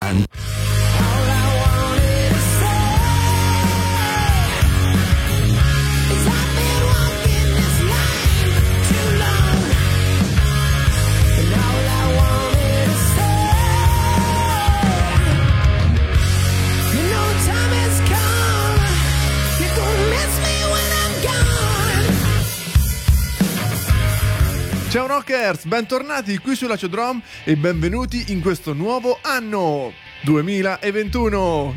Ciao Rockers, bentornati qui su Laciodrom e benvenuti in questo nuovo anno 2021.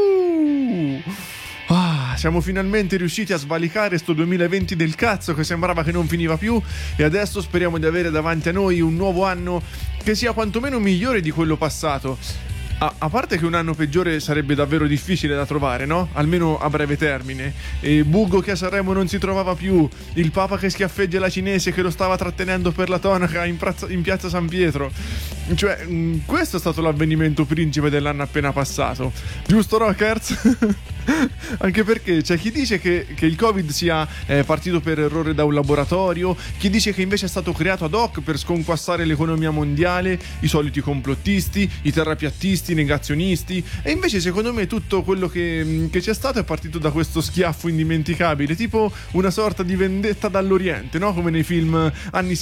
Yuhu! Siamo finalmente riusciti a svalicare sto 2020 del cazzo che sembrava che non finiva più e adesso speriamo di avere davanti a noi un nuovo anno che sia quantomeno migliore di quello passato. A parte che un anno peggiore sarebbe davvero difficile da trovare, no? Almeno a breve termine. E Buggo che a Sanremo non si trovava più, il Papa che schiaffeggia la cinese che lo stava trattenendo per la tonaca in piazza San Pietro. Cioè, questo è stato l'avvenimento principe dell'anno appena passato. Giusto, Rockers? Anche perché c'è chi dice che il Covid sia partito per errore da un laboratorio, chi dice che invece è stato creato ad hoc per sconquassare l'economia mondiale, i soliti complottisti, i terrapiattisti, i negazionisti, e invece secondo me tutto quello che c'è stato è partito da questo schiaffo indimenticabile, tipo una sorta di vendetta dall'Oriente, no? Come nei film anni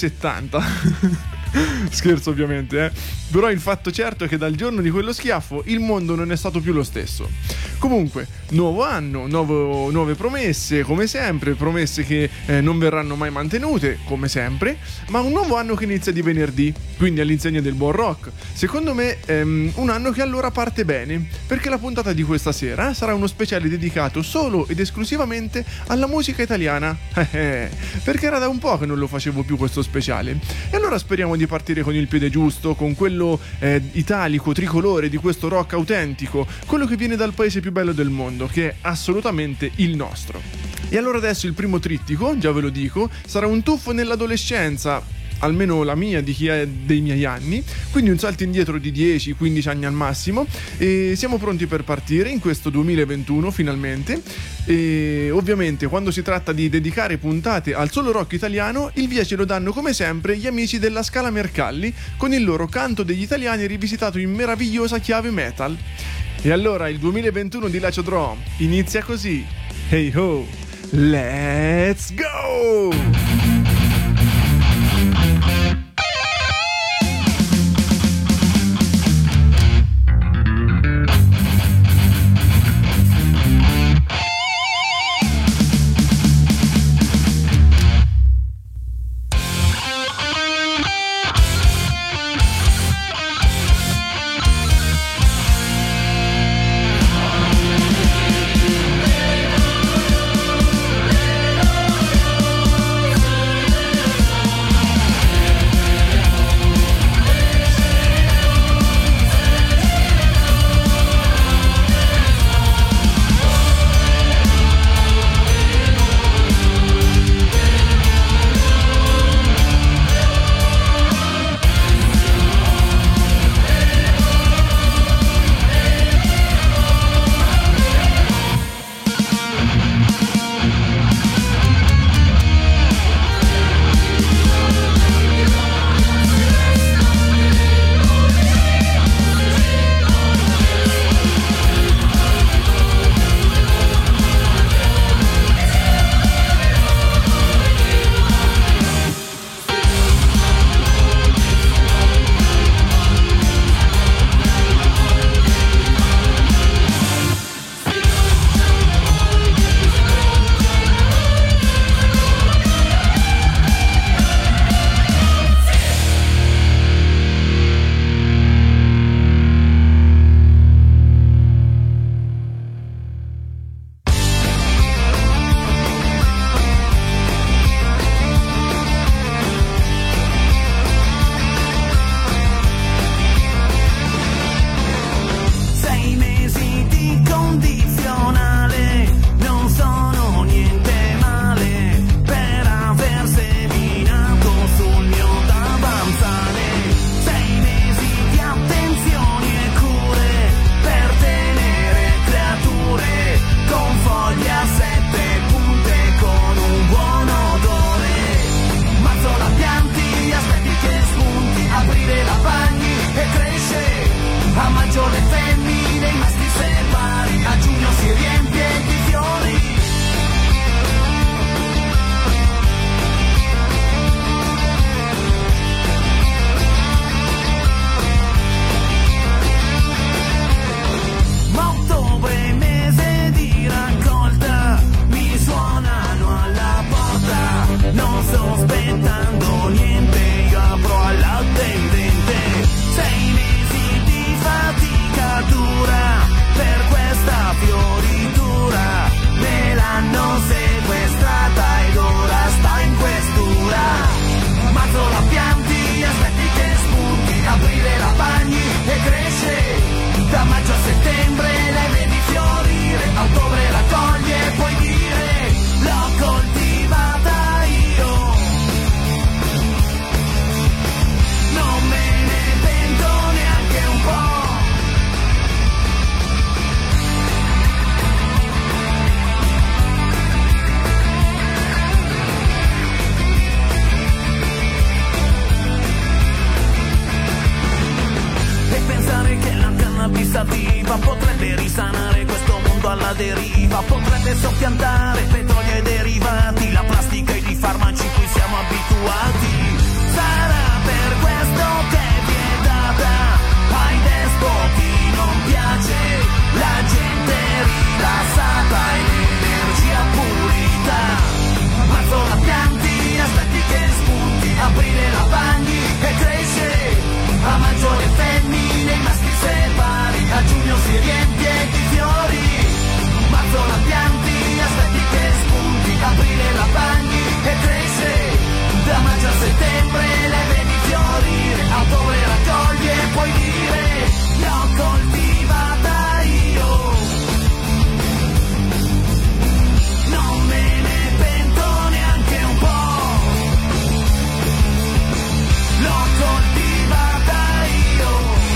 70. Scherzo ovviamente, però il fatto certo è che dal giorno di quello schiaffo il mondo non è stato più lo stesso. Comunque, nuovo anno, nuove promesse, come sempre, promesse che non verranno mai mantenute, come sempre, ma un nuovo anno che inizia di venerdì, quindi all'insegna del buon rock. Secondo me un anno che allora parte bene, perché la puntata di questa sera sarà uno speciale dedicato solo ed esclusivamente alla musica italiana, perché era da un po' che non lo facevo più questo speciale, e allora speriamo di partire con il piede giusto, con quello italico, tricolore di questo rock autentico, quello che viene dal paese più bello del mondo, che è assolutamente il nostro. E allora adesso il primo trittico, già ve lo dico, sarà un tuffo nell'adolescenza, almeno la mia, di chi è dei miei anni, quindi un salto indietro di 10-15 anni al massimo, e siamo pronti per partire in questo 2021 finalmente. E ovviamente quando si tratta di dedicare puntate al solo rock italiano, il via ce lo danno come sempre gli amici della Scala Mercalli con il loro Canto degli Italiani rivisitato in meravigliosa chiave metal. E allora il 2021 di Laciodrom inizia così. Hey ho, let's go! si riempie di fiori. Ma ottobre, mese di raccolta, mi suonano alla porta, non sto aspettando niente, io apro al latte evidente. 6 mesi di fatica dura per questa fioritura, me l'hanno sequestrata ed ora sta in questura. Mazzo la pianti, aspetti che spunti, aprile la bagni e cresce. Da maggio a settembre le vedi fiorire, a ottobre raccoglie e puoi dire l'ho coltivata io. Non me ne pento neanche un po'. E pensare che la cannabis attiva potrebbe risanare questo mondo alla deriva, potrebbe soppiantare petrolio e derivati, la plastica ed i farmaci cui siamo abituati. Sarà per questo che è vietata ai despoti, non piace la gente rilassata e l'energia pulita. Mazzo la pianti, aspetti che spunti, aprile la bagni e cresce. A maggio le femmine, i maschi separi, a giugno si riempie di fiori. Marzo la pianti, aspetti che spunti, aprile la bagni e cresce. Da maggio a settembre le vedi fiorire, a ottobre raccoglie e puoi dire l'ho coltivata io. Non me ne pento neanche un po'. L'ho coltivata io.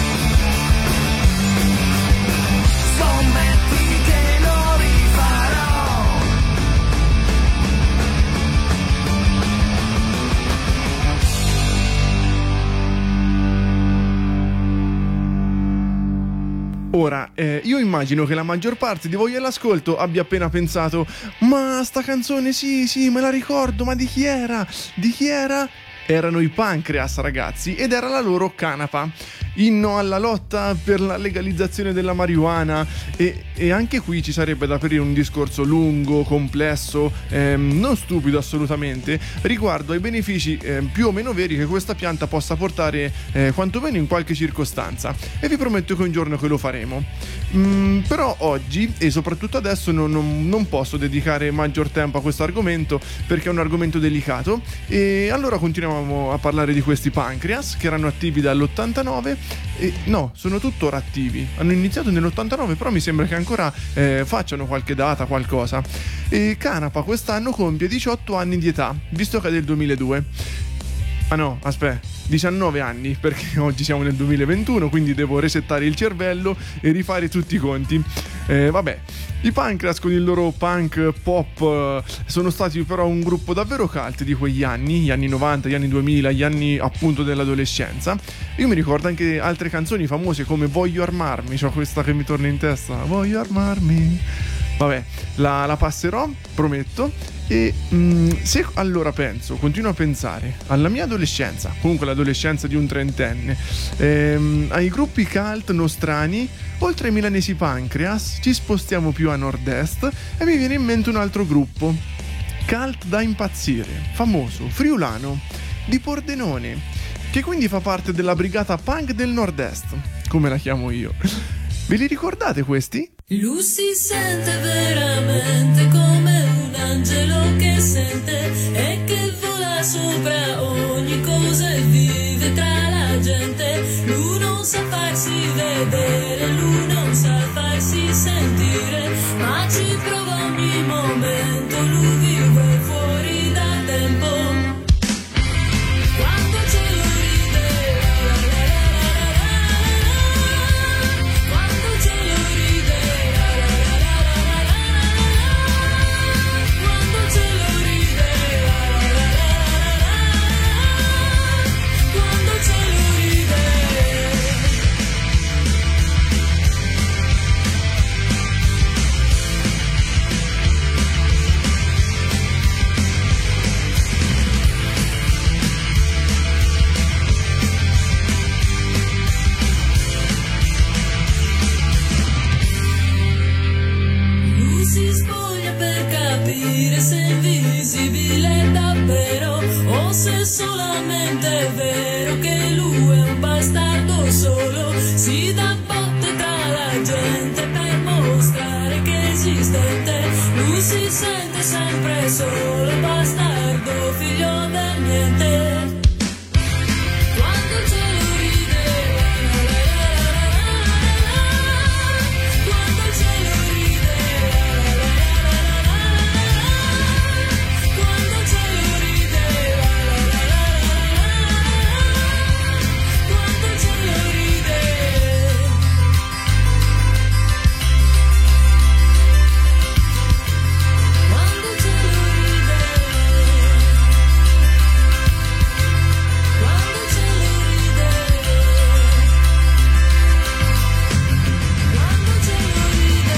Scommetti che lo rifarò. Ora, io immagino che la maggior parte di voi all'ascolto abbia appena pensato: ma sta canzone sì, me la ricordo, ma di chi era? Di chi era? Erano i Pancreas, ragazzi, ed era la loro Canapa, inno alla lotta per la legalizzazione della marijuana. E anche qui ci sarebbe da aprire un discorso lungo, complesso, non stupido assolutamente, riguardo ai benefici più o meno veri che questa pianta possa portare, quantomeno in qualche circostanza, e vi prometto che un giorno che lo faremo. Però oggi, e soprattutto adesso, non posso dedicare maggior tempo a questo argomento perché è un argomento delicato, e allora continuiamo a parlare di questi Pancreas, che erano attivi dall'89 e no, sono tuttora attivi. Hanno iniziato nell'89, però mi sembra che ancora facciano qualche data, qualcosa. E Canapa quest'anno compie 18 anni di età, visto che è del 2002. Ah no, aspetta, 19 anni, perché oggi siamo nel 2021, quindi devo resettare il cervello e rifare tutti i conti. Vabbè, i Pancreas con il loro punk pop sono stati però un gruppo davvero cult di quegli anni, gli anni 90, gli anni 2000, gli anni appunto dell'adolescenza. Io mi ricordo anche altre canzoni famose come Voglio armarmi, c'ho questa che mi torna in testa, voglio armarmi. Vabbè, la passerò, prometto. E se allora continuo a pensare alla mia adolescenza, comunque l'adolescenza di un trentenne, ai gruppi cult nostrani, oltre ai milanesi Pancreas, ci spostiamo più a nord-est e mi viene in mente un altro gruppo, cult da impazzire, famoso, friulano, di Pordenone, che quindi fa parte della brigata punk del nord-est, come la chiamo io. Ve li ricordate questi? Lui si sente veramente come un angelo che sente e che vola sopra ogni cosa e vive tra la gente. Lui non sa farsi vedere, lui non sa farsi sentire, ma ci prova ogni momento, lui vive fuori dal tempo. Quando ce lo ride, quando ce lo ride, quando ce lo ride, quando ce lo ride. è solo bastardo, figlio del niente. Quando il cielo ride, quando il cielo ride, quando il cielo ride, quando il cielo ride. Quando il cielo ride, quando il cielo ride, quando il cielo ride.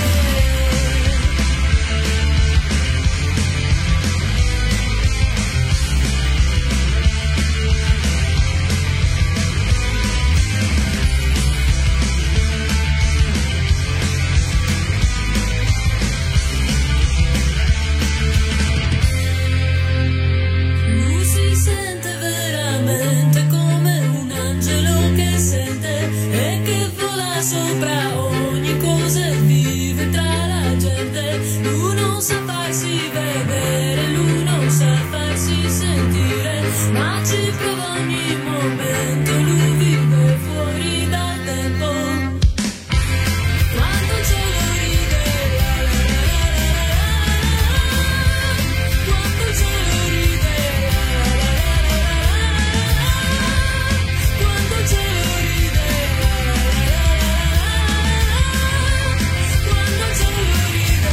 Lui si sente veramente come un angelo che sente e che vola sopra ogni cosa e vive tra la gente. Lui non sa farsi vedere, lui non sa farsi sentire, ma ci prova ogni momento, lui vive fuori dal tempo. Quando il cielo ride, quando il cielo ride, quando il cielo ride, quando il cielo ride.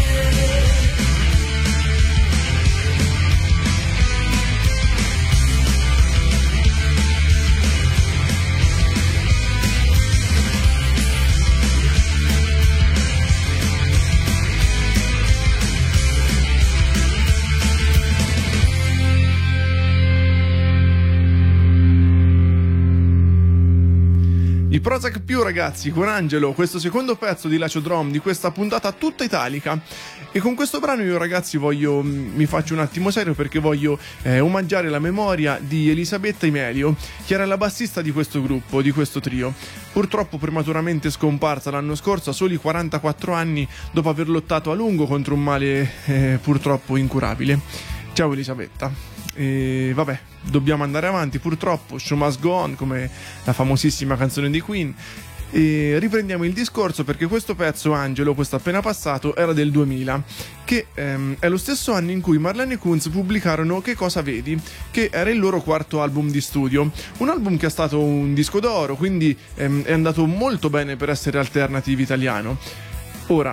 I Prozac più, ragazzi, con Angelo, questo secondo pezzo di Lacio Drum di questa puntata tutta italica. E con questo brano io, ragazzi, mi faccio un attimo serio perché voglio omaggiare la memoria di Elisabetta Imelio, che era la bassista di questo gruppo, di questo trio. Purtroppo prematuramente scomparsa l'anno scorso a soli 44 anni dopo aver lottato a lungo contro un male purtroppo incurabile. Ciao Elisabetta. E vabbè, dobbiamo andare avanti, purtroppo show must go on, come la famosissima canzone di Queen. E riprendiamo il discorso perché questo pezzo, Angelo, questo appena passato, era del 2000, che è lo stesso anno in cui Marlene e Kunz pubblicarono Che cosa vedi, che era il loro quarto album di studio, un album che è stato un disco d'oro, quindi è andato molto bene per essere alternative italiano. Ora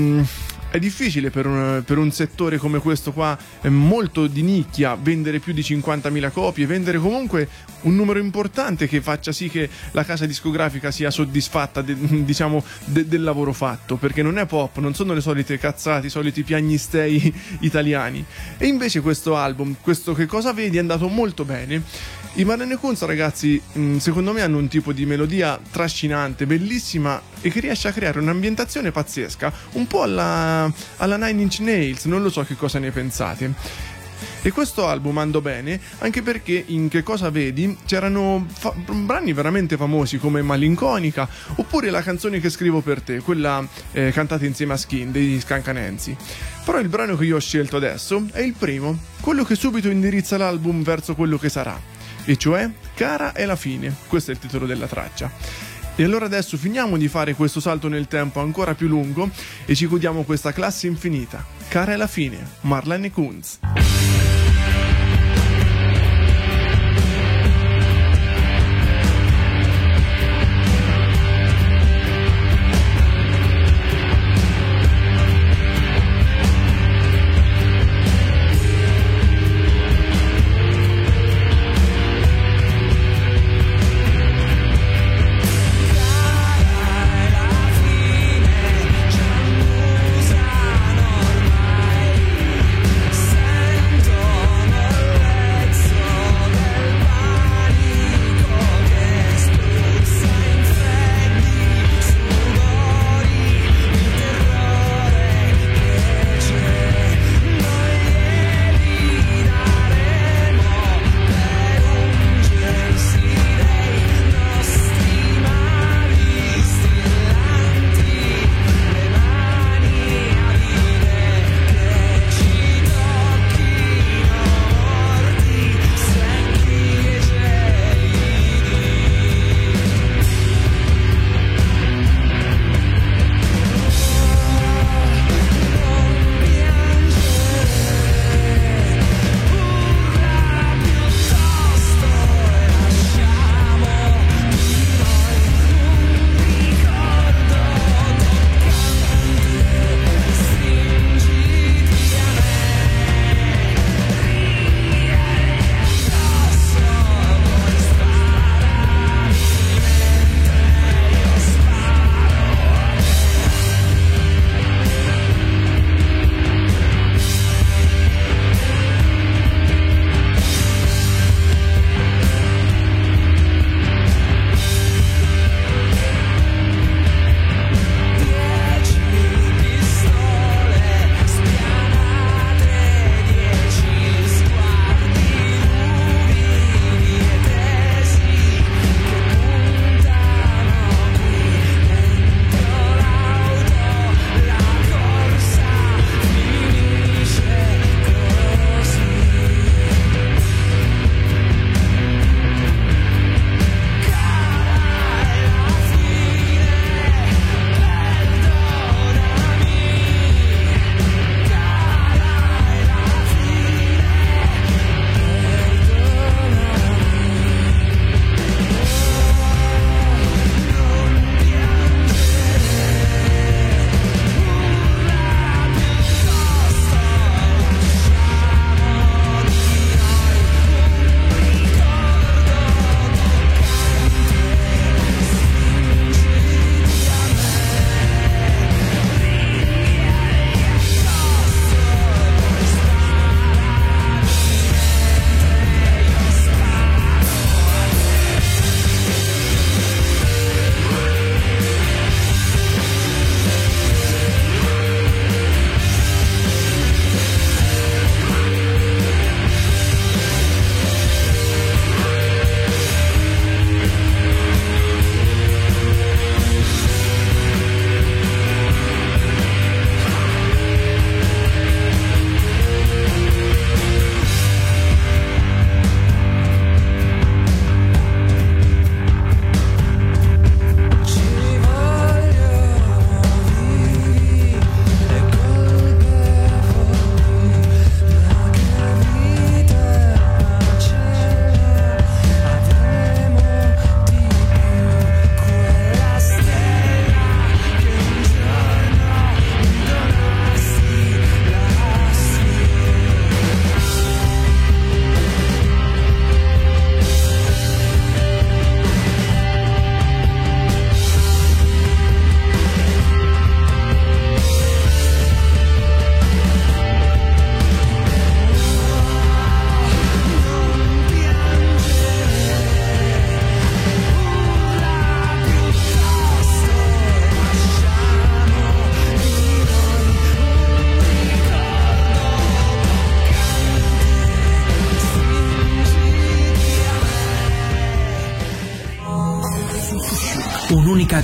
è difficile per un settore come questo qua, molto di nicchia, vendere più di 50.000 copie, vendere comunque un numero importante che faccia sì che la casa discografica sia soddisfatta del lavoro fatto, perché non è pop, non sono le solite cazzate, i soliti piagnistei italiani. E invece questo album, questo Che cosa vedi, è andato molto bene. I Marlene Kunz, ragazzi, secondo me hanno un tipo di melodia trascinante, bellissima e che riesce a creare un'ambientazione pazzesca, un po' alla Nine Inch Nails, non lo so che cosa ne pensate. E questo album andò bene anche perché in Che cosa vedi c'erano brani veramente famosi come Malinconica oppure la canzone Che scrivo per te, quella cantata insieme a Skin dei Scancanensi. Però il brano che io ho scelto adesso è il primo, quello che subito indirizza l'album verso quello che sarà, e cioè Cara è la fine. Questo è il titolo della traccia. E allora adesso finiamo di fare questo salto nel tempo ancora più lungo e ci godiamo questa classe infinita. Cara è la fine, Marlene Kunz. Usano ormai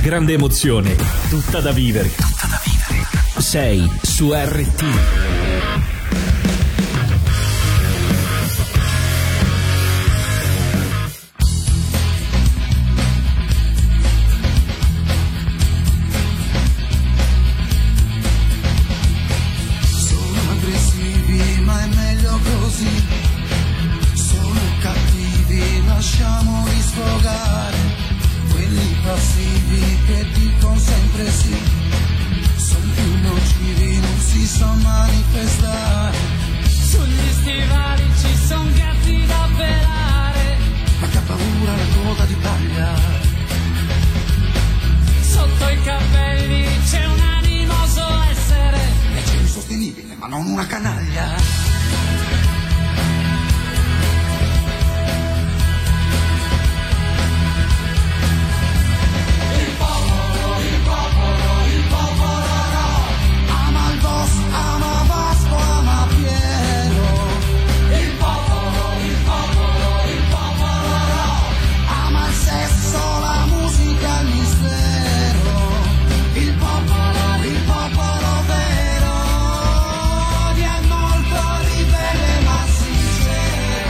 grande emozione, tutta da vivere. Sei su RT. Lasciamoli sfogare, quelli passivi che dicono sempre sì, sono più nocivi, non si sa manifestare. Sugli stivali ci son gatti da pelare, Ma che ha paura la coda di paglia. sotto i capelli c'è un animoso essere, E c'è insostenibile, ma non una canaglia. Ama Vasco, ama Piero. Il popolo no. Ama il sesso, la musica, il mistero. Il popolo vero. Odia è molto ribelle ma sincero.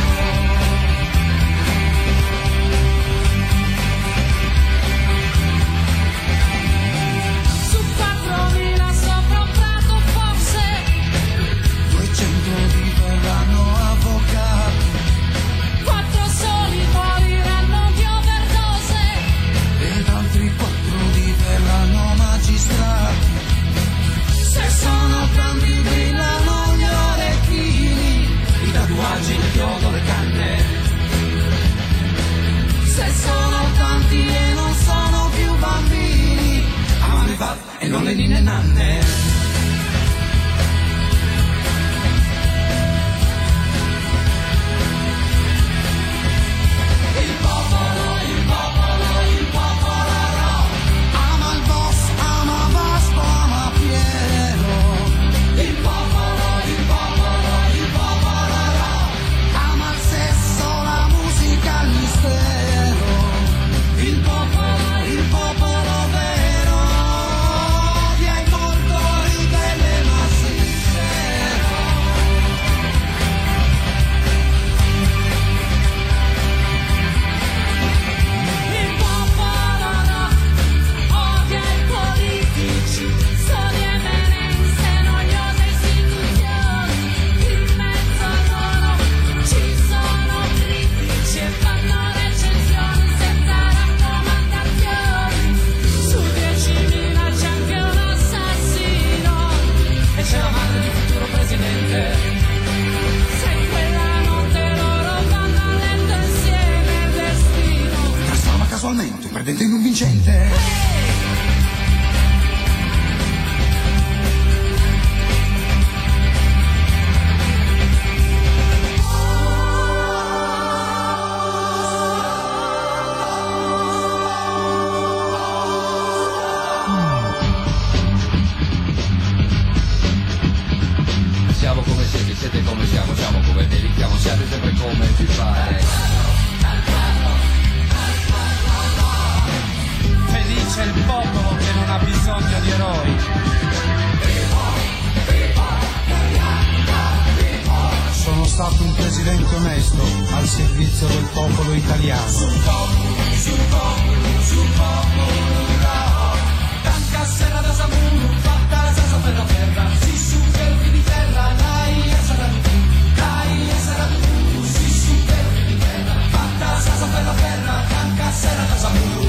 su 4.000 sopra un prato forse, 200 diverranno avvocati 4 soli moriranno di overdose, ed altri 4 diverranno magistrati. Se sono tanti brillano gli orecchini, i tatuaggi, il chiodo, le canne. Se sono tanti e non sono più bambini, amano i val e non le ninne nanne. Il popolo no. Ama il boss, ama Vasco, ama Piero. Il popolo no. Ama il sesso, la musica, il mistero. Il popolo vero. Odia è molto ribelle ma sincero. il popolo no, odia i politici, soli eminenze, noiose istituzioni, in mezzo a loro ci sono critici e fanno recensioni senza raccomandazioni, su 10.000 c'è anche un assassino, E c'è la madre di futuro presidente. se quella notte loro vanno a letto insieme il destino. Trasforma casualmente un perdente in un vincente. Siamo come siete, siete come siamo, siamo come dedichiamo, siate sempre come vi pare. Felice il popolo che non ha bisogno di eroi. Sono stato un presidente onesto al servizio del popolo italiano. Tanca serra da Samuru, fatta senza per terra. Si su fermi di terra, dai e sarà tu. Si su fermi di terra, fatta senza per terra. Tanca serra da Samuru.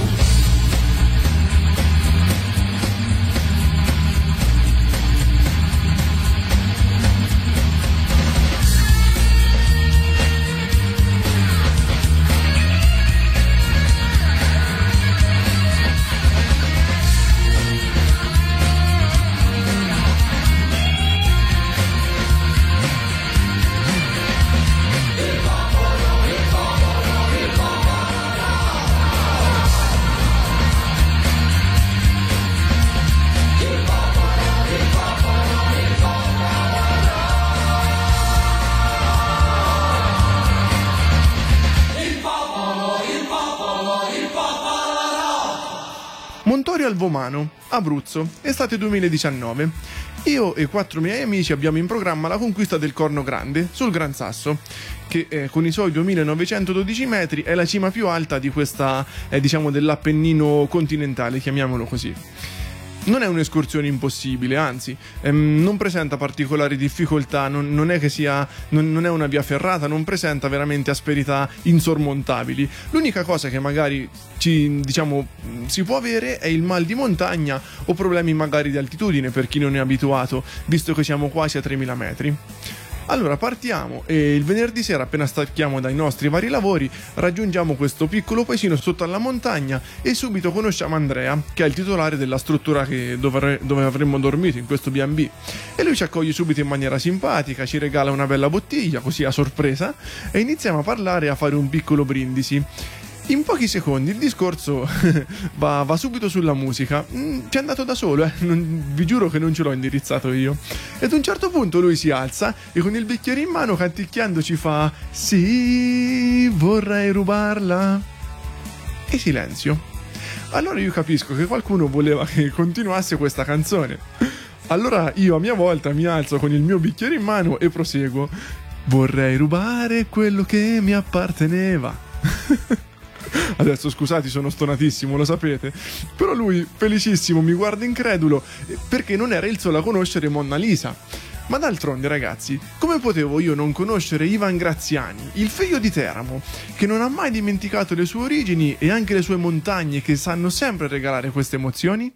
Salvomano, Abruzzo, estate 2019. Io e 4 miei amici abbiamo in programma la conquista del Corno Grande sul Gran Sasso, che con i suoi 2912 metri è la cima più alta di questa, diciamo, dell'Appennino continentale, chiamiamolo così. Non è un'escursione impossibile, anzi, non presenta particolari difficoltà, non è che sia, non è una via ferrata, non presenta veramente asperità insormontabili. L'unica cosa che magari si può avere è il mal di montagna o problemi magari di altitudine per chi non è abituato, visto che siamo quasi a 3000 metri. Allora partiamo e il venerdì sera, appena stacchiamo dai nostri vari lavori, raggiungiamo questo piccolo paesino sotto alla montagna e subito conosciamo Andrea, che è il titolare della struttura dove avremmo dormito in questo B&B, e lui ci accoglie subito in maniera simpatica, ci regala una bella bottiglia così a sorpresa e iniziamo a parlare e a fare un piccolo brindisi. In pochi secondi il discorso va subito sulla musica. Ci è andato da solo, vi giuro che non ce l'ho indirizzato io. Ed a un certo punto lui si alza e con il bicchiere in mano, canticchiando, ci fa: sì, vorrei rubarla. E silenzio. Allora io capisco che qualcuno voleva che continuasse questa canzone. Allora io a mia volta mi alzo con il mio bicchiere in mano e proseguo: vorrei rubare quello che mi apparteneva. Adesso scusate, sono stonatissimo, lo sapete, però lui, felicissimo, mi guarda incredulo perché non era il solo a conoscere Monna Lisa. Ma d'altronde, ragazzi, come potevo io non conoscere Ivan Graziani, il figlio di Teramo, che non ha mai dimenticato le sue origini e anche le sue montagne che sanno sempre regalare queste emozioni?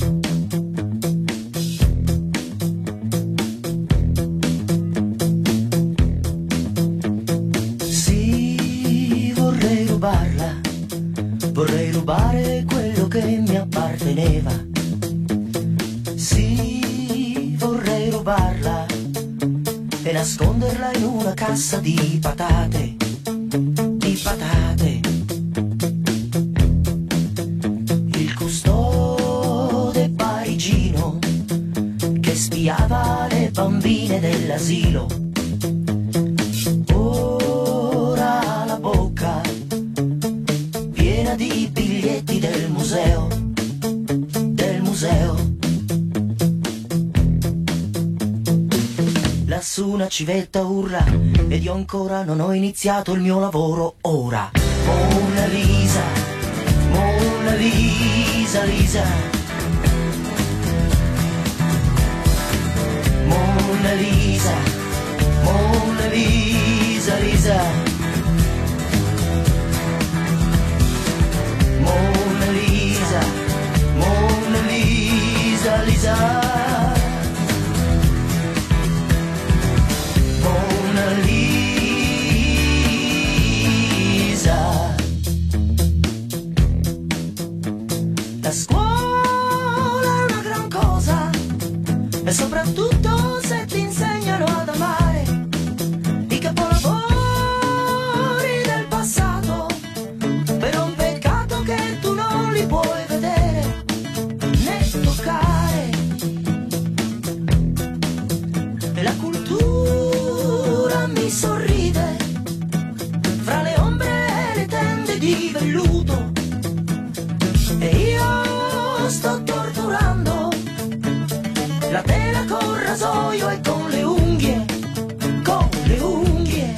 Sì, vorrei rubarla. Vorrei rubare quello che mi apparteneva. Sì, vorrei rubarla e nasconderla in una cassa di patate. Di patate. Il custode parigino che spiava le bambine dell'asilo. Ora la bocca piena di biglietti del museo, Lassù una civetta urla ed io ancora non ho iniziato il mio lavoro ora. Monna Lisa, Monna Lisa, Lisa. Monna Lisa, Monna Lisa, Lisa. Monna Lisa, Monna Lisa, Lisa. Monna Lisa. La scuola è una gran cosa e soprattutto se ti insegnano ad amare i capolavori del passato. Però un peccato che tu non li puoi vedere né toccare. E la cultura mi sorride fra le ombre e le tende di velluto. E io sto torturando la tela col rasoio e con le unghie, con le unghie.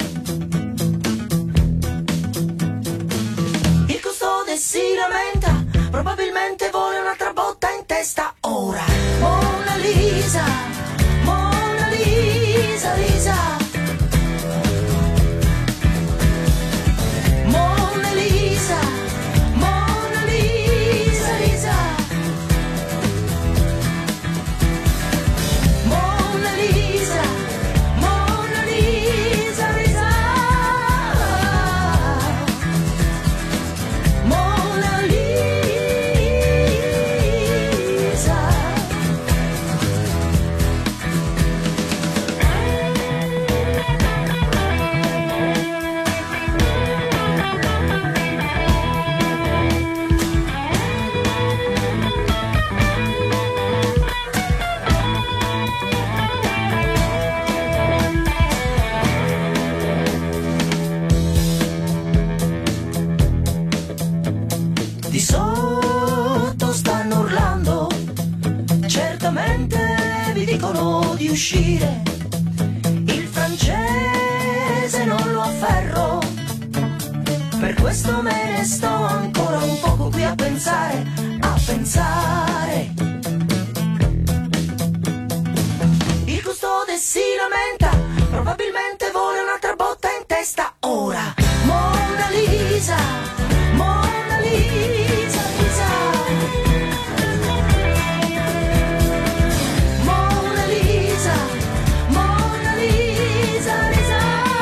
Il custode si lamenta, probabilmente vuole un'altra botta in testa ora. Monna Lisa, Monna Lisa, Lisa. Monna Lisa, Monna Lisa, Lisa. Monna Lisa. dicono di uscire, il francese non lo afferro, per questo me ne sto ancora un poco qui a pensare, a pensare. Il custode si lamenta, probabilmente vuole un'altra botta in testa ora. Mona Lisa, Mona Lisa, Lisa. Mona Lisa, Mona Lisa, Lisa.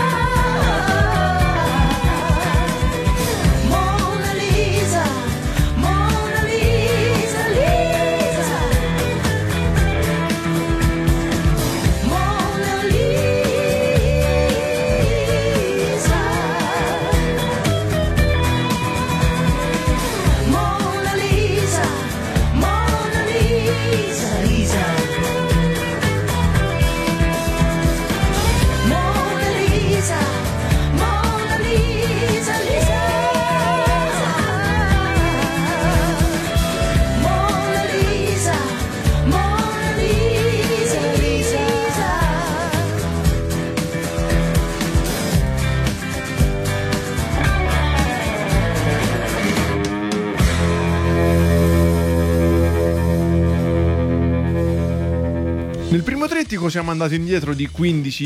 Mona Lisa, Mona Lisa, Lisa. Mona Lisa. Mona Lisa, Mona Lisa, Lisa. Mona Lisa, Mona Lisa, Lisa. Mona Lisa, Mona Lisa, Lisa. Nel primo trittico siamo andati indietro di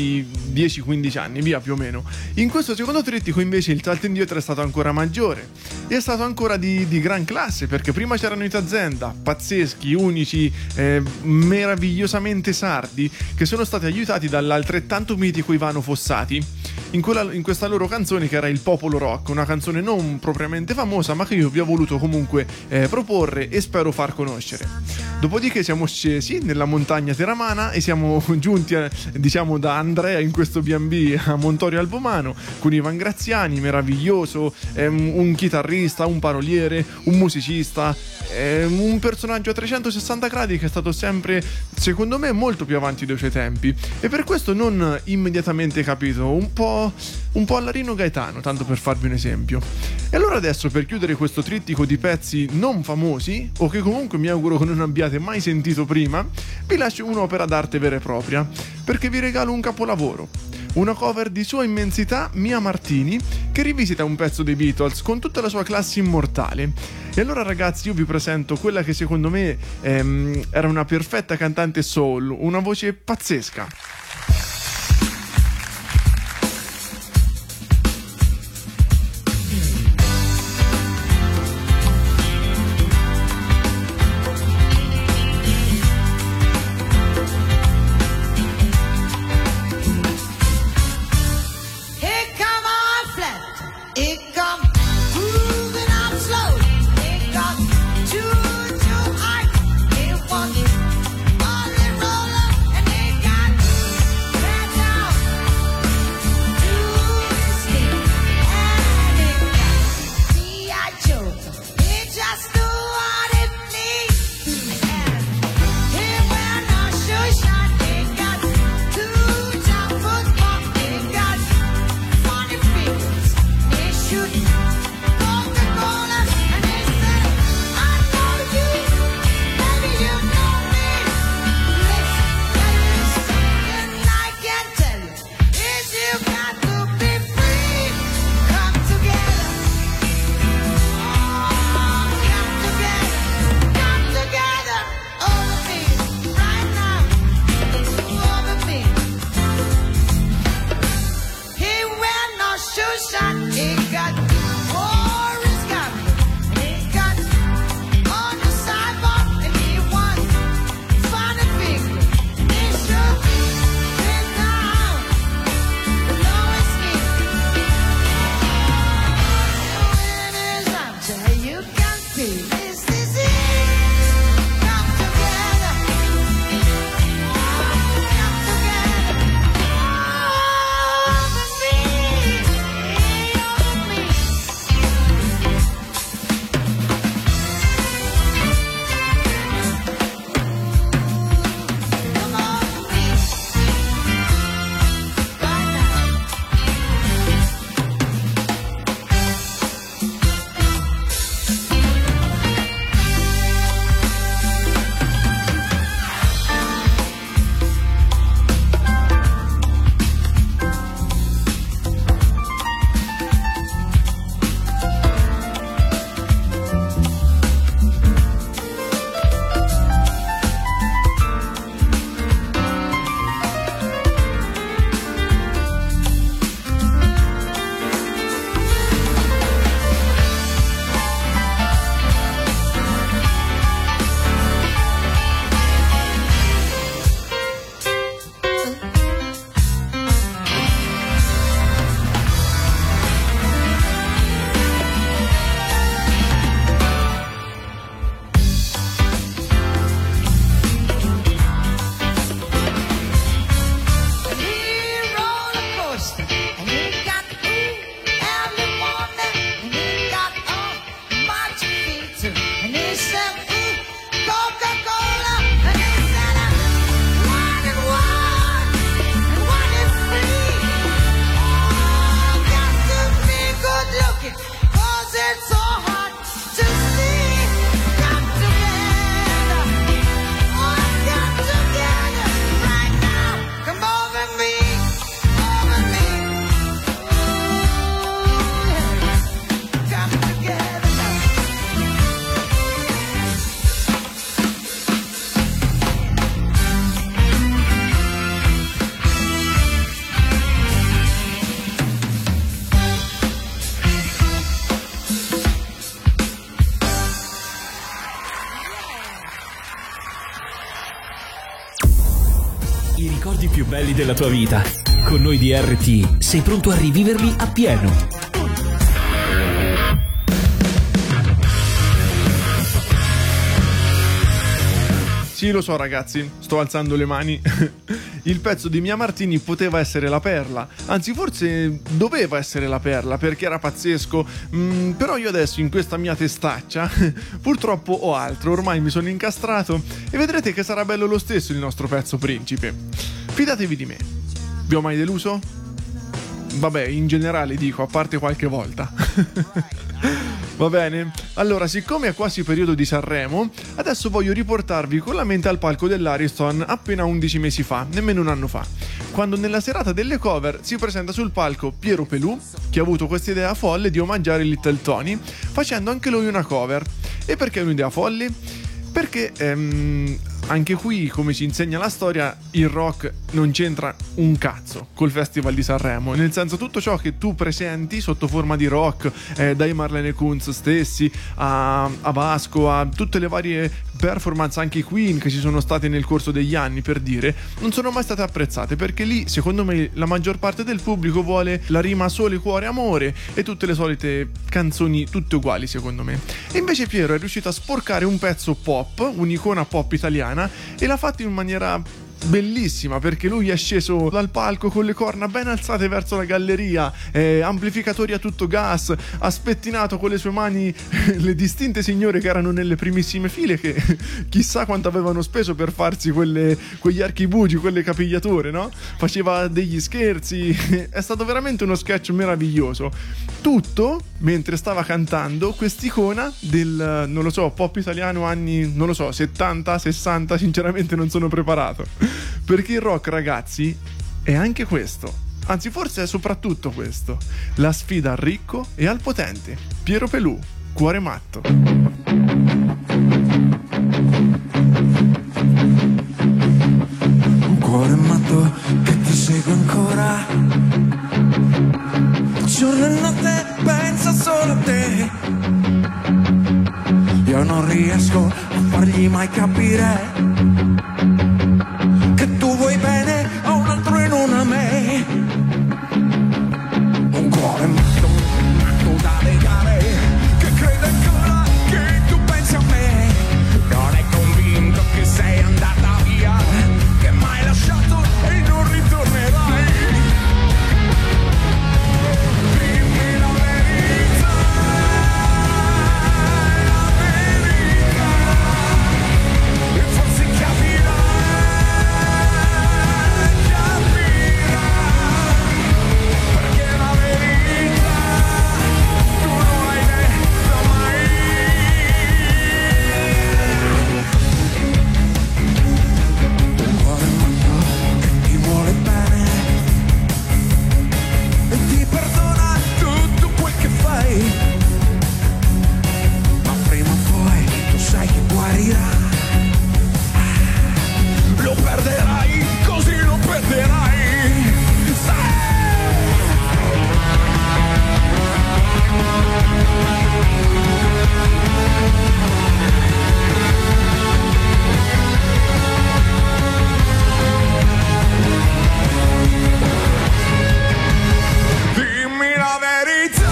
10-15 anni, via più o meno. In questo secondo trittico invece il salto indietro è stato ancora maggiore. E è stato ancora di gran classe, perché prima c'erano i Tazenda, pazzeschi, unici, meravigliosamente sardi, che sono stati aiutati dall'altrettanto mitico Ivano Fossati in questa loro canzone che era Il Popolo Rock, una canzone non propriamente famosa ma che io vi ho voluto comunque proporre e spero far conoscere. Dopodiché siamo scesi nella montagna teramana e siamo giunti diciamo da Andrea in questo B&B a Montorio Albomano con Ivan Graziani, meraviglioso, un chitarrista, un paroliere, un musicista, un personaggio a 360 gradi che è stato sempre, secondo me, molto più avanti dei suoi tempi, e per questo non immediatamente capito, un po' alla Rino Gaetano, tanto per farvi un esempio. E allora adesso, per chiudere questo trittico di pezzi non famosi, o che comunque mi auguro che non abbiate mai sentito prima, vi lascio un'opera d'arte vera e propria, perché vi regalo un capolavoro. Una cover di Sua Immensità, Mia Martini, che rivisita un pezzo dei Beatles con tutta la sua classe immortale. E allora ragazzi, io vi presento quella che secondo me era una perfetta cantante soul, una voce pazzesca. Roller, and they got I ricordi più belli della tua vita. Con noi di RT sei pronto a riviverli appieno. Sì, lo so ragazzi, sto alzando le mani. Il pezzo di Mia Martini poteva essere la perla, anzi forse doveva essere la perla perché era pazzesco, però io adesso in questa mia testaccia purtroppo ho altro, ormai mi sono incastrato e vedrete che sarà bello lo stesso il nostro pezzo principe. Fidatevi di me. Vi ho mai deluso? Vabbè, in generale dico, a parte qualche volta. Va bene? Allora, siccome è quasi periodo di Sanremo, adesso voglio riportarvi con la mente al palco dell'Ariston appena 11 mesi fa, nemmeno un anno fa, quando nella serata delle cover si presenta sul palco Piero Pelù, che ha avuto questa idea folle di omaggiare Little Tony, facendo anche lui una cover. E perché un'idea folle? Perché anche qui, come ci insegna la storia, il rock non c'entra un cazzo col Festival di Sanremo, nel senso tutto ciò che tu presenti sotto forma di rock, dai Marlene Kunz stessi a Vasco, a tutte le varie performance, anche i Queen che ci sono state nel corso degli anni, per dire, non sono mai state apprezzate, perché lì secondo me la maggior parte del pubblico vuole la rima sole, cuore, amore e tutte le solite canzoni tutte uguali secondo me. E invece Piero è riuscito a sporcare un pezzo pop, un'icona pop italiana, e l'ha fatto in maniera bellissima, perché lui è sceso dal palco con le corna ben alzate verso la galleria, amplificatori a tutto gas, ha spettinato con le sue mani le distinte signore che erano nelle primissime file, che chissà quanto avevano speso per farsi quegli archibugi, quelle capigliature, no? Faceva degli scherzi, è stato veramente uno sketch meraviglioso, tutto mentre stava cantando quest'icona del, non lo so, pop italiano anni, non lo so, 70, 60, sinceramente non sono preparato. Perché il rock, ragazzi, è anche questo. Anzi, forse è soprattutto questo. La sfida al ricco e al potente. Piero Pelù, Cuore matto. Un cuore matto che ti segue ancora. Giorno e notte pensa solo a te. Io non riesco a fargli mai capire che tu vuoi bene a un altro e non a me. Un cuore matto da legare, che crede ancora che tu pensi a me. Non è convinto che sei andata via, che m'hai lasciato e non ritornerai. Dimmi la verità, e forse capirai. Lo perderai, così lo perderai. Dimmi la verità.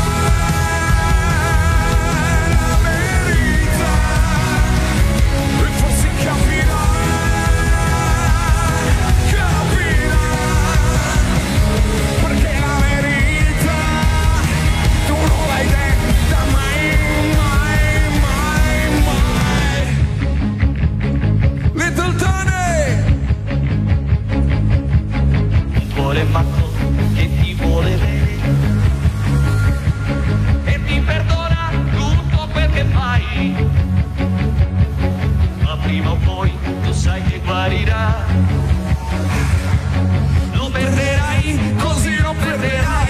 Matto che ti vuole bene e ti perdona tutto quel che fai, ma prima o poi tu sai che guarirà. Lo perderai, così lo perderai.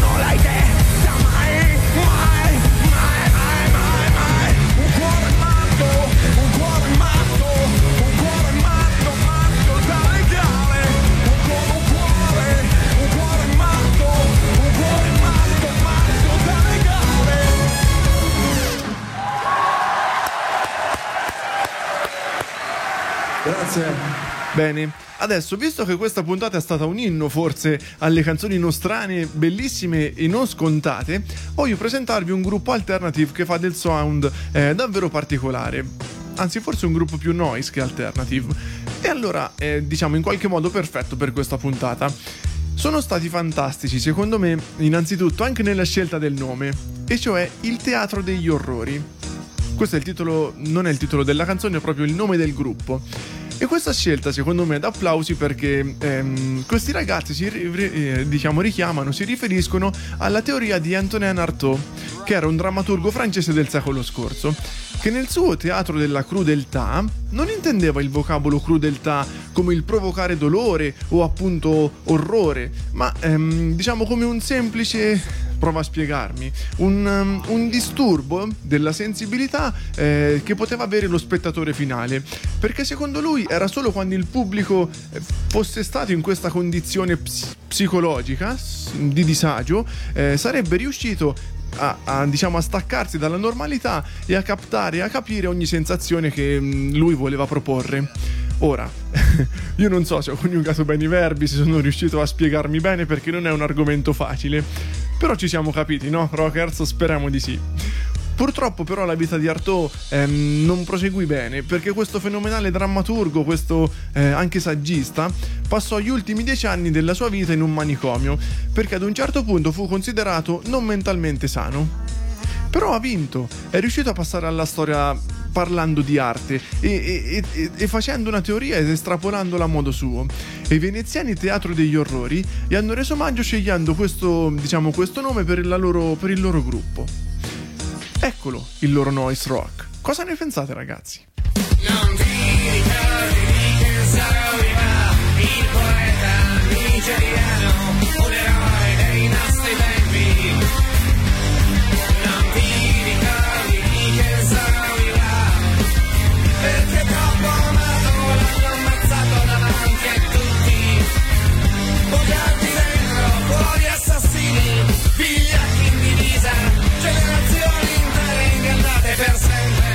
Un cuore matto Grazie. Bene, adesso, visto che questa puntata è stata un inno forse alle canzoni nostrane, bellissime e non scontate, voglio presentarvi un gruppo alternative che fa del sound davvero particolare. Anzi, forse un gruppo più noise che alternative. E allora è, diciamo, in qualche modo perfetto per questa puntata. Sono stati fantastici, secondo me, innanzitutto anche nella scelta del nome, e cioè Il Teatro degli Orrori. Questo è il titolo, non è il titolo della canzone, è proprio il nome del gruppo. E questa scelta secondo me è da applausi perché questi ragazzi si riferiscono alla teoria di Antonin Artaud, che era un drammaturgo francese del secolo scorso, che nel suo teatro della crudeltà non intendeva il vocabolo crudeltà come il provocare dolore o appunto orrore, ma diciamo come un semplice... Prova a spiegarmi. Un disturbo della sensibilità che poteva avere lo spettatore finale, perché secondo lui era solo quando il pubblico fosse stato in questa condizione psicologica di disagio sarebbe riuscito a staccarsi dalla normalità e a captare e a capire ogni sensazione che lui voleva proporre. Ora, io non so se ho coniugato bene i verbi, se sono riuscito a spiegarmi bene, perché non è un argomento facile, però ci siamo capiti, no, rockers? Speriamo di sì. Purtroppo però la vita di Artaud non proseguì bene, perché questo fenomenale drammaturgo, questo anche saggista, passò gli ultimi 10 anni della sua vita in un manicomio, perché ad un certo punto fu considerato non mentalmente sano. Però ha vinto, è riuscito a passare alla storia parlando di arte e facendo una teoria ed estrapolandola a modo suo. E i veneziani Teatro degli Orrori gli hanno reso omaggio scegliendo questo nome per il loro gruppo. Eccolo, il loro noise rock. Cosa ne pensate, ragazzi? Non ti ricordi di che Sarah, il poeta nigeriano, un eroe dei nostri tempi. Non ti ricordi di che Sarah, perché troppo amato l'hanno ammazzato davanti a tutti. Bugiardi dentro, fuori assassini, vigliacchi in divisa, generazioni intere ingannate per sempre.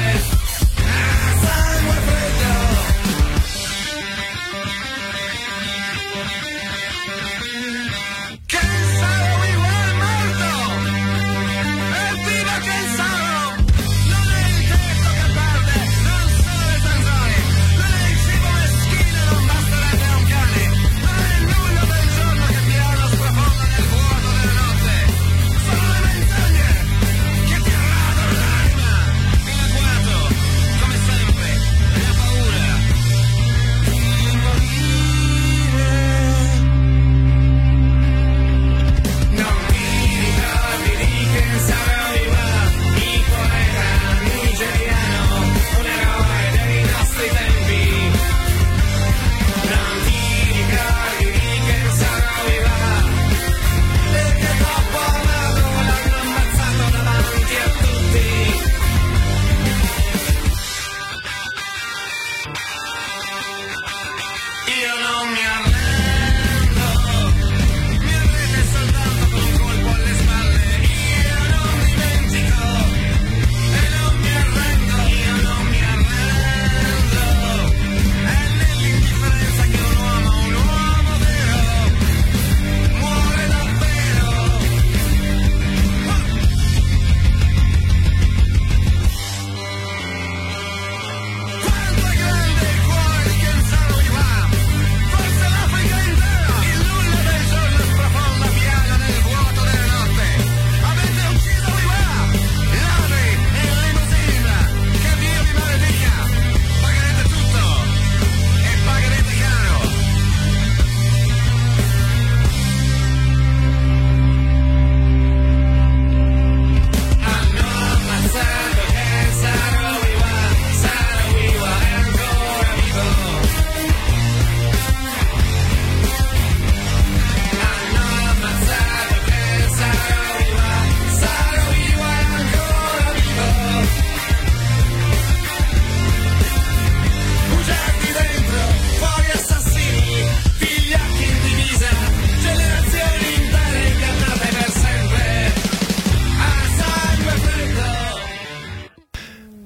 Sangue freddo. Che Sarah è morto.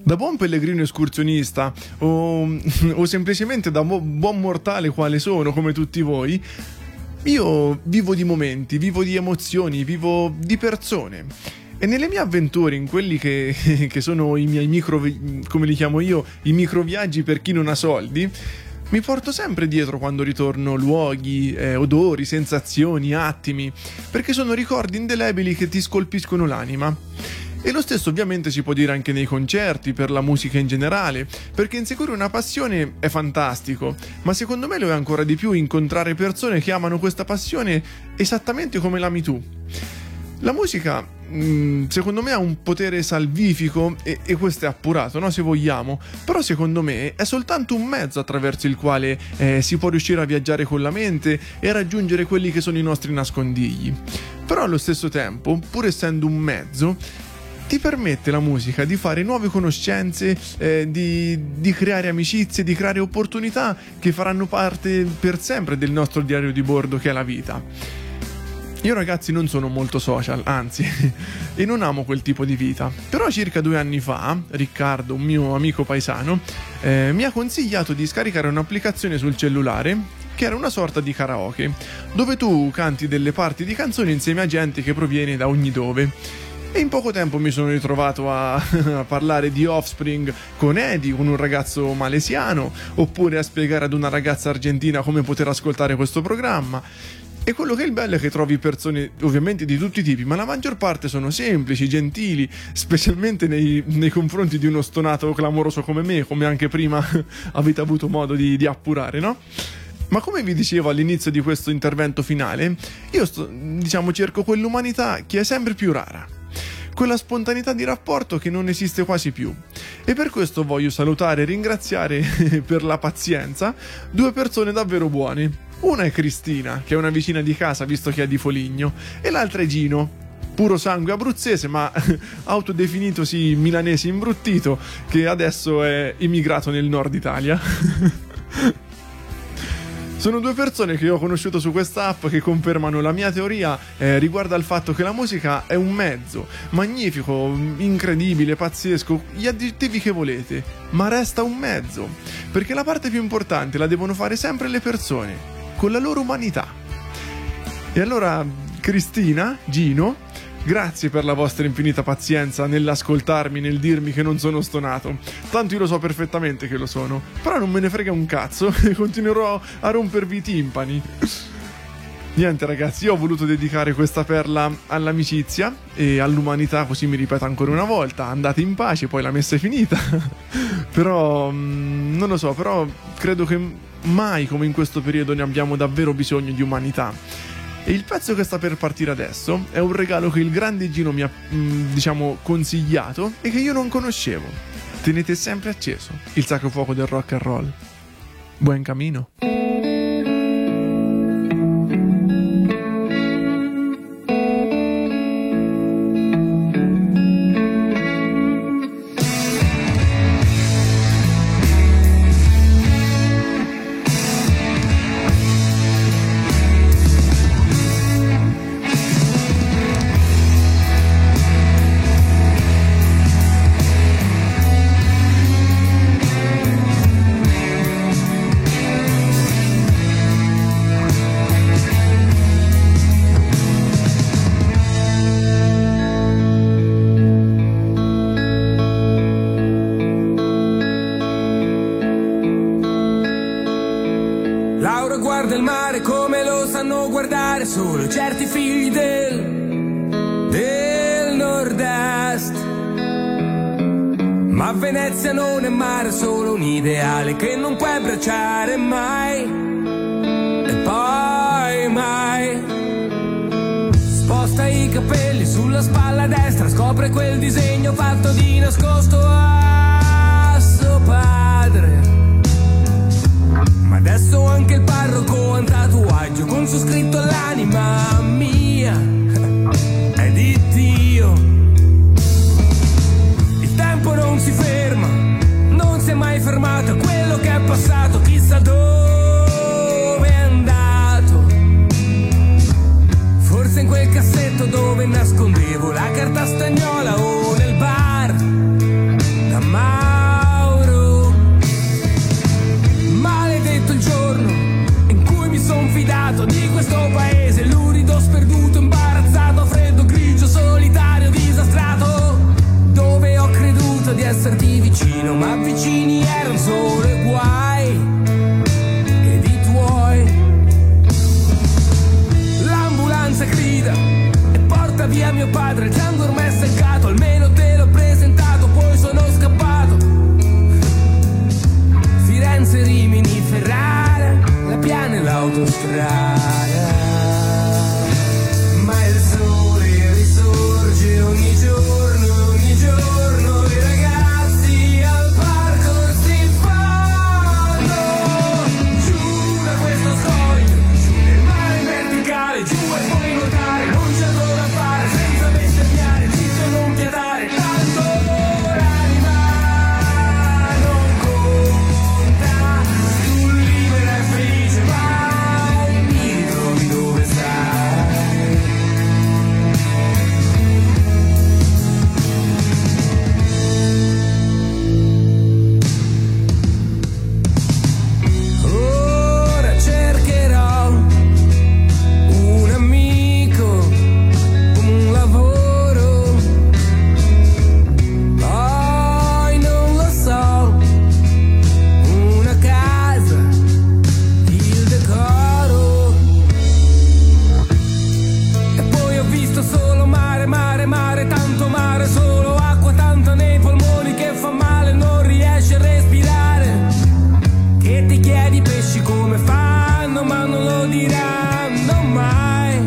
Da buon pellegrino escursionista o semplicemente da buon mortale quale sono, come tutti voi, io vivo di momenti, vivo di emozioni, vivo di persone. E nelle mie avventure, in quelli che sono i miei micro, come li chiamo io, i microviaggi per chi non ha soldi, mi porto sempre dietro quando ritorno luoghi, odori, sensazioni, attimi, perché sono ricordi indelebili che ti scolpiscono l'anima. E lo stesso ovviamente si può dire anche nei concerti, per la musica in generale, perché inseguire una passione è fantastico, ma secondo me lo è ancora di più incontrare persone che amano questa passione esattamente come l'ami tu. La musica, secondo me, ha un potere salvifico e questo è appurato, no? Se vogliamo, però secondo me è soltanto un mezzo attraverso il quale si può riuscire a viaggiare con la mente e raggiungere quelli che sono i nostri nascondigli. Però allo stesso tempo, pur essendo un mezzo, ti permette la musica di fare nuove conoscenze, di creare amicizie, di creare opportunità che faranno parte per sempre del nostro diario di bordo che è la vita. Io ragazzi non sono molto social, anzi, e non amo quel tipo di vita. Però circa 2 anni fa, Riccardo, un mio amico paesano, mi ha consigliato di scaricare un'applicazione sul cellulare che era una sorta di karaoke, dove tu canti delle parti di canzoni insieme a gente che proviene da ogni dove. E in poco tempo mi sono ritrovato a parlare di Offspring con Eddie, con un ragazzo malesiano, oppure a spiegare ad una ragazza argentina come poter ascoltare questo programma. E quello che è il bello è che trovi persone ovviamente di tutti i tipi, ma la maggior parte sono semplici, gentili, specialmente nei confronti di uno stonato clamoroso come me, come anche prima avete avuto modo di appurare, no? Ma come vi dicevo all'inizio di questo intervento finale, io cerco quell'umanità che è sempre più rara, quella spontaneità di rapporto che non esiste quasi più. E per questo voglio salutare e ringraziare per la pazienza 2 persone davvero buone. Una è Cristina, che è una vicina di casa visto che è di Foligno, e l'altra è Gino, puro sangue abruzzese ma autodefinitosi milanese imbruttito, che adesso è immigrato nel nord Italia. Sono 2 persone che ho conosciuto su questa app che confermano la mia teoria riguardo al fatto che la musica è un mezzo magnifico, incredibile, pazzesco, gli aggettivi che volete, ma resta un mezzo, perché la parte più importante la devono fare sempre le persone, con la loro umanità. E allora, Cristina, Gino, grazie per la vostra infinita pazienza nell'ascoltarmi, nel dirmi che non sono stonato. Tanto io lo so perfettamente che lo sono, però non me ne frega un cazzo e continuerò a rompervi i timpani. Niente ragazzi, io ho voluto dedicare questa perla all'amicizia e all'umanità, così mi ripeto ancora una volta, andate in pace, poi la messa è finita. Però, non lo so, però credo che mai come in questo periodo ne abbiamo davvero bisogno di umanità. E il pezzo che sta per partire adesso è un regalo che il grande Gino mi ha, consigliato e che io non conoscevo. Tenete sempre acceso il sacro fuoco del rock and roll. Buon cammino. Guarda il mare come lo sanno guardare solo certi figli del nord-est. Ma Venezia non è mare, è solo un ideale che non puoi abbracciare mai. E poi mai. Sposta i capelli sulla spalla destra, scopre quel disegno fatto di nascosto a suo padre. Ma adesso anche il parroco ha un tatuaggio con su scritto l'anima mia è di Dio. Il tempo non si ferma, non si è mai fermato, quello che è passato chissà dove è andato. Forse in quel cassetto dove nascondevo la carta stagnola o nel bar da mare. eri vicino, ma vicini erano solo i guai ed i tuoi. L'ambulanza grida e porta via mio padre, già ormai seccato, almeno te l'ho presentato, poi sono scappato. Firenze, Rimini, Ferrara, la Piana e l'autostrada. Ma il sole risorge ogni giorno, i ragazzi al parco si fanno. Giù da questo scoglio, giù nel mare in verticale, giù e poi nuotare, non c'è altro da fare, senza bestemmiare, zitto non piatare, tanto l'anima non conta, tu libera e felice vai, mi ritrovi dove stai. Ora cercherò un amico, un lavoro, poi non lo so, una casa, il decoro, e poi ho visto solo mare, mare, mare, tanto mare, solo acqua, tanta nei polmoni che fa male, non riesci a respirare, che ti chiedi pesci come fanno, ma non lo diranno mai,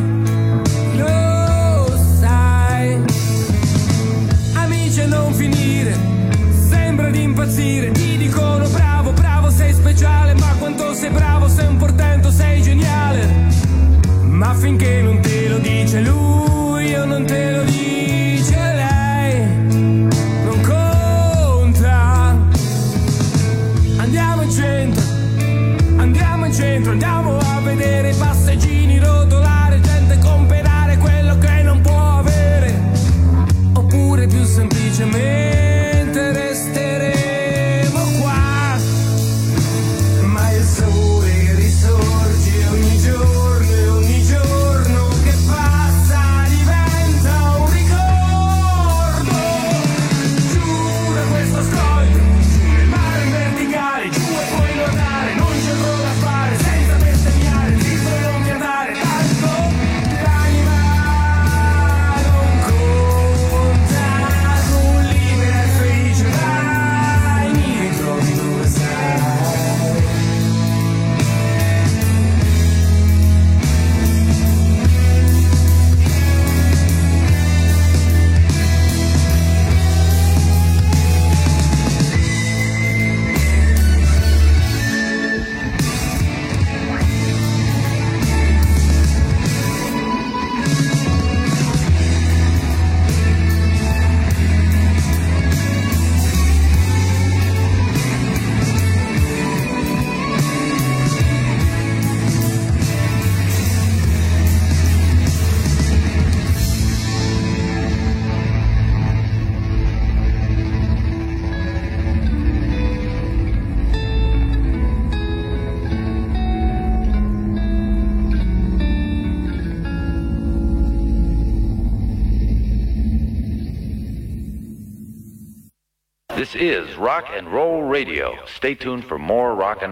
lo sai. Amici a non finire, sembra di impazzire, ti dicono bravo, bravo, sei speciale, ma quanto sei bravo, sei un portento, sei geniale, ma finché non te lo dice lui o non te lo dice lei, non conta. Andiamo in centro, andiamo a vedere i passeggini rotolare, gente comprare quello che non può avere, oppure più semplicemente resteremo qua. Ma il sole risorge ogni giorno che passa diventa un ricordo. Giù da questo scoglio, giù nel mare in verticale, giù e poi nuotare, non c'è altro da fare, senza bestemmiare, zitto e non piatare, tanto l'anima non conta, tu libera e felice vai, mi ritrovi dove sei. This is Rock and Roll Radio. Stay tuned for more rock and